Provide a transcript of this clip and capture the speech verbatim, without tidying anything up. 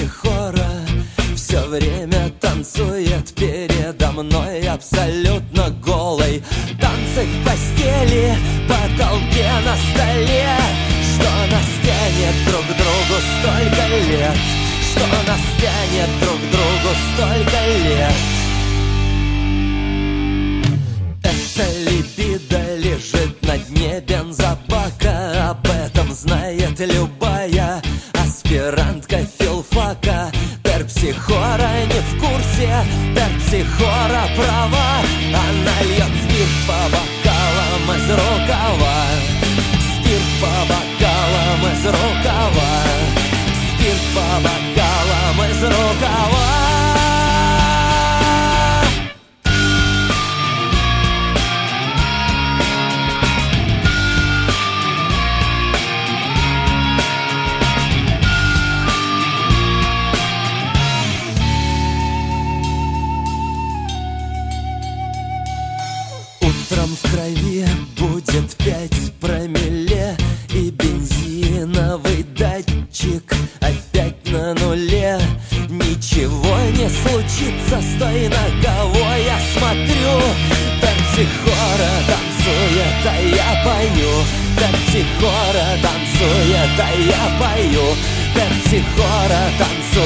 Терпсихора все время танцует передо мной абсолютно голой. Танцы в постели, потолке, на столе, что нас тянет друг к другу столько лет, что нас тянет друг к другу столько лет. Эта либидо лежит на дне бензобака, об этом знает любая аспирантка филфака. Терпсихора не в курсе, терпсихора права. Она льет спирт по бокалам из рукава, спирт по бокалам из рукава, спирт по бокалам из рукава. Утром в крови будет пять промилле, и бензиновый датчик опять на нуле. Ничего не случится, стой, на кого я смотрю. Терпсихора танцует, а я пою. Терпсихора танцует, а я пою. Терпсихора танцует.